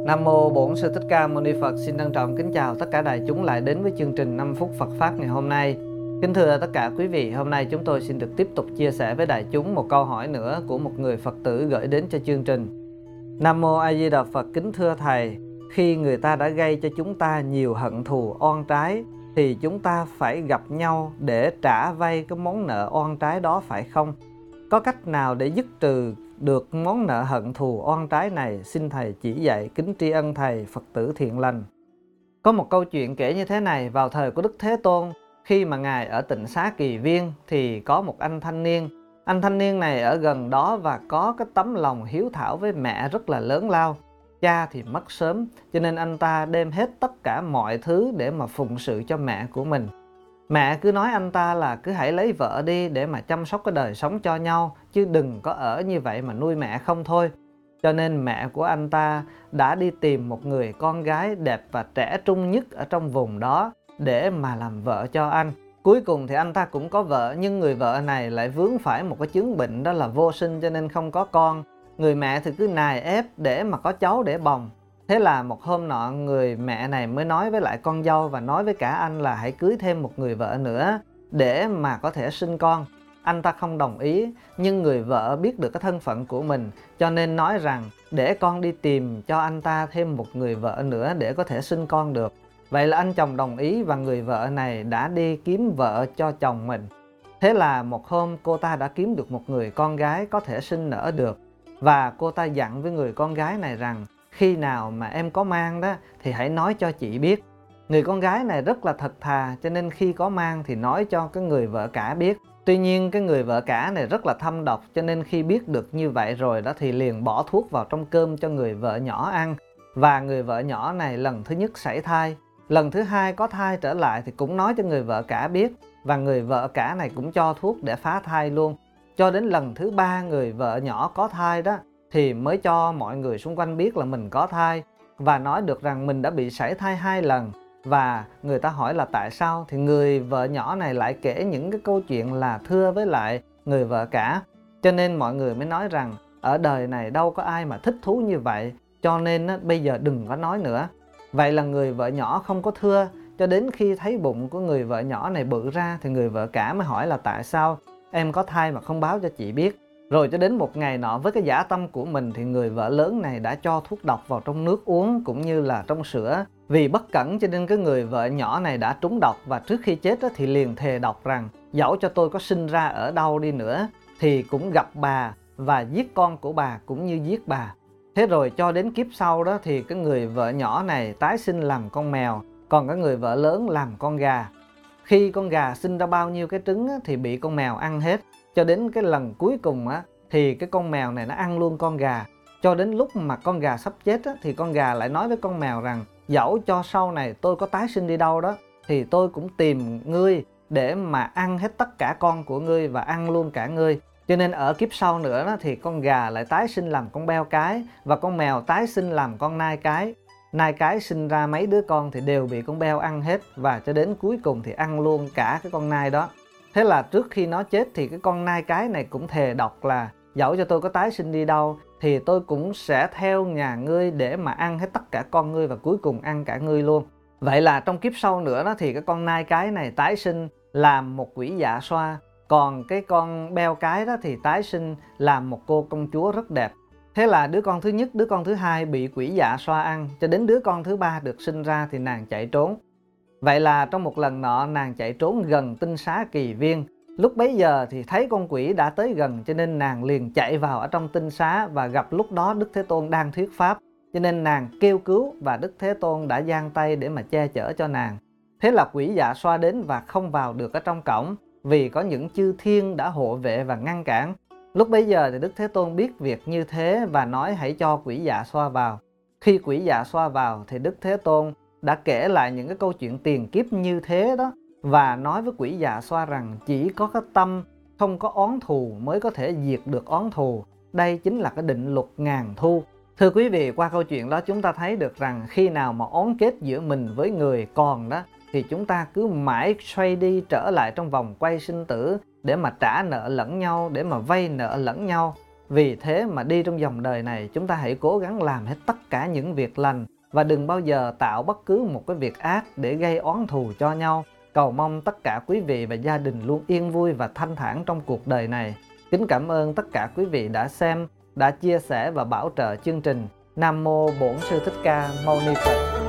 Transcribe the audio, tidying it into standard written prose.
Nam mô Bổn Sư Thích Ca Mâu Ni Phật. Xin trân trọng kính chào tất cả đại chúng lại đến với chương trình 5 phút Phật pháp ngày hôm nay. Kính thưa tất cả quý vị, hôm nay chúng tôi xin được tiếp tục chia sẻ với đại chúng một câu hỏi nữa của một người Phật tử gửi đến cho chương trình. Nam mô A Di Đà Phật. Kính thưa thầy, khi người ta đã gây cho chúng ta nhiều hận thù oan trái thì chúng ta phải gặp nhau để trả vay cái món nợ oan trái đó phải không? Có cách nào để dứt trừ được món nợ hận thù oan trái này? Xin thầy chỉ dạy, kính tri ân thầy. Phật tử thiện lành. Có một câu chuyện kể như thế này. Vào thời của Đức Thế Tôn, khi mà Ngài ở Tịnh Xá Kỳ Viên thì có một anh thanh niên. Anh thanh niên này ở gần đó và có cái tấm lòng hiếu thảo với mẹ rất là lớn lao. Cha thì mất sớm, cho nên anh ta đem hết tất cả mọi thứ để mà phụng sự cho mẹ của mình. Mẹ cứ nói anh ta là cứ hãy lấy vợ đi để mà chăm sóc cái đời sống cho nhau, chứ đừng có ở như vậy mà nuôi mẹ không thôi. Cho nên mẹ của anh ta đã đi tìm một người con gái đẹp và trẻ trung nhất ở trong vùng đó để mà làm vợ cho anh. Cuối cùng thì anh ta cũng có vợ, nhưng người vợ này lại vướng phải một cái chứng bệnh, đó là vô sinh, cho nên không có con. Người mẹ thì cứ nài ép để mà có cháu để bồng. Thế là một hôm nọ, người mẹ này mới nói với lại con dâu và nói với cả anh là hãy cưới thêm một người vợ nữa để mà có thể sinh con. Anh ta không đồng ý, nhưng người vợ biết được cái thân phận của mình, cho nên nói rằng để con đi tìm cho anh ta thêm một người vợ nữa để có thể sinh con được. Vậy là anh chồng đồng ý và người vợ này đã đi kiếm vợ cho chồng mình. Thế là một hôm cô ta đã kiếm được một người con gái có thể sinh nở được. Và cô ta dặn với người con gái này rằng khi nào mà em có mang đó thì hãy nói cho chị biết. Người con gái này rất là thật thà, cho nên khi có mang thì nói cho cái người vợ cả biết. Tuy nhiên cái người vợ cả này rất là thâm độc, cho nên khi biết được như vậy rồi đó thì liền bỏ thuốc vào trong cơm cho người vợ nhỏ ăn. Và người vợ nhỏ này lần thứ nhất sảy thai, lần thứ hai có thai trở lại thì cũng nói cho người vợ cả biết. Và người vợ cả này cũng cho thuốc để phá thai luôn. Cho đến lần thứ ba người vợ nhỏ có thai đó thì mới cho mọi người xung quanh biết là mình có thai và nói được rằng mình đã bị sảy thai 2 lần. Và người ta hỏi là tại sao, thì người vợ nhỏ này lại kể những cái câu chuyện là thưa với lại người vợ cả. Cho nên mọi người mới nói rằng ở đời này đâu có ai mà thích thú như vậy, cho nên bây giờ đừng có nói nữa. Vậy là người vợ nhỏ không có thưa, cho đến khi thấy bụng của người vợ nhỏ này bự ra thì người vợ cả mới hỏi là tại sao em có thai mà không báo cho chị biết. Rồi cho đến một ngày nọ, với cái dã tâm của mình thì người vợ lớn này đã cho thuốc độc vào trong nước uống cũng như là trong sữa. Vì bất cẩn cho nên cái người vợ nhỏ này đã trúng độc, và trước khi chết thì liền thề độc rằng dẫu cho tôi có sinh ra ở đâu đi nữa thì cũng gặp bà và giết con của bà cũng như giết bà. Thế rồi cho đến kiếp sau đó thì cái người vợ nhỏ này tái sinh làm con mèo, còn cái người vợ lớn làm con gà. Khi con gà sinh ra bao nhiêu cái trứng thì bị con mèo ăn hết. Cho đến cái lần cuối cùng thì cái con mèo này nó ăn luôn con gà. Cho đến lúc mà con gà sắp chết thì con gà lại nói với con mèo rằng dẫu cho sau này tôi có tái sinh đi đâu đó thì tôi cũng tìm ngươi để mà ăn hết tất cả con của ngươi và ăn luôn cả ngươi. Cho nên ở kiếp sau nữa đó, thì con gà lại tái sinh làm con beo cái và con mèo tái sinh làm con nai cái. Nai cái sinh ra mấy đứa con thì đều bị con beo ăn hết, và cho đến cuối cùng thì ăn luôn cả cái con nai đó. Thế là trước khi nó chết thì cái con nai cái này cũng thề độc là dẫu cho tôi có tái sinh đi đâu thì tôi cũng sẽ theo nhà ngươi để mà ăn hết tất cả con ngươi và cuối cùng ăn cả ngươi luôn. Vậy là trong kiếp sau nữa đó thì cái con nai cái này tái sinh làm một quỷ dạ xoa, còn cái con beo cái đó thì tái sinh làm một cô công chúa rất đẹp. Thế là đứa con thứ nhất, đứa con thứ hai bị quỷ dạ xoa ăn, cho đến đứa con thứ ba được sinh ra thì nàng chạy trốn. Vậy là trong một lần nọ nàng chạy trốn gần Tinh Xá Kỳ Viên. Lúc bấy giờ thì thấy con quỷ đã tới gần, cho nên nàng liền chạy vào ở trong tinh xá và gặp lúc đó Đức Thế Tôn đang thuyết pháp. Cho nên nàng kêu cứu và Đức Thế Tôn đã giang tay để mà che chở cho nàng. Thế là quỷ dạ xoa đến và không vào được ở trong cổng, vì có những chư thiên đã hộ vệ và ngăn cản. Lúc bấy giờ thì Đức Thế Tôn biết việc như thế và nói hãy cho quỷ dạ xoa vào. Khi quỷ dạ xoa vào thì Đức Thế Tôn đã kể lại những cái câu chuyện tiền kiếp như thế đó, và nói với quỷ dạ xoa rằng chỉ có cái tâm không có oán thù mới có thể diệt được oán thù. Đây chính là cái định luật ngàn thu. Thưa quý vị, qua câu chuyện đó chúng ta thấy được rằng khi nào mà oán kết giữa mình với người còn đó thì chúng ta cứ mãi xoay đi trở lại trong vòng quay sinh tử để mà trả nợ lẫn nhau, để mà vay nợ lẫn nhau. Vì thế mà đi trong dòng đời này, chúng ta hãy cố gắng làm hết tất cả những việc lành và đừng bao giờ tạo bất cứ một cái việc ác để gây oán thù cho nhau. Cầu mong tất cả quý vị và gia đình luôn yên vui và thanh thản trong cuộc đời này. Kính cảm ơn tất cả quý vị đã xem, đã chia sẻ và bảo trợ chương trình. Nam mô Bổn Sư Thích Ca Mâu Ni Phật.